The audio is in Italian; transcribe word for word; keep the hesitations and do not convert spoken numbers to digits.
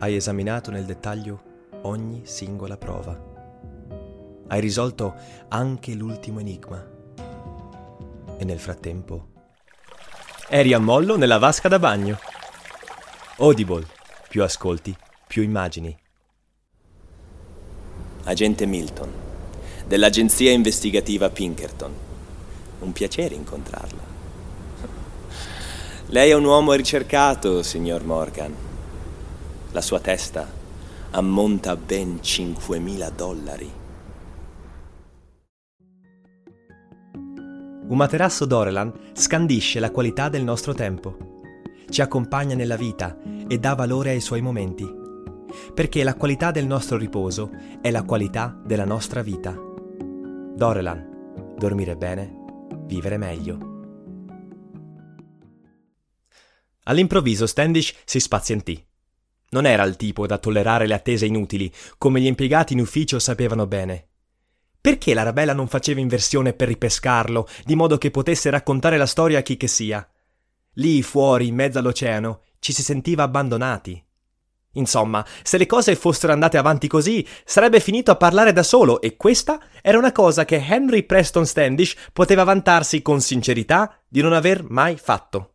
Hai esaminato nel dettaglio ogni singola prova. Hai risolto anche l'ultimo enigma. E nel frattempo eri a mollo nella vasca da bagno. Audible. Più ascolti, più immagini. Agente Milton, dell'agenzia investigativa Pinkerton. Un piacere incontrarla. Lei è un uomo ricercato, signor Morgan. La sua testa ammonta a ben cinquemila dollari. Un materasso Dorelan scandisce la qualità del nostro tempo. Ci accompagna nella vita e dà valore ai suoi momenti. Perché la qualità del nostro riposo è la qualità della nostra vita. Dorelan. Dormire bene, vivere meglio. All'improvviso Standish si spazientì. Non era il tipo da tollerare le attese inutili, come gli impiegati in ufficio sapevano bene. Perché l'Arabella non faceva inversione per ripescarlo, di modo che potesse raccontare la storia a chi che sia? Lì fuori, in mezzo all'oceano, ci si sentiva abbandonati. Insomma, se le cose fossero andate avanti così, sarebbe finito a parlare da solo, e questa era una cosa che Henry Preston Standish poteva vantarsi con sincerità di non aver mai fatto.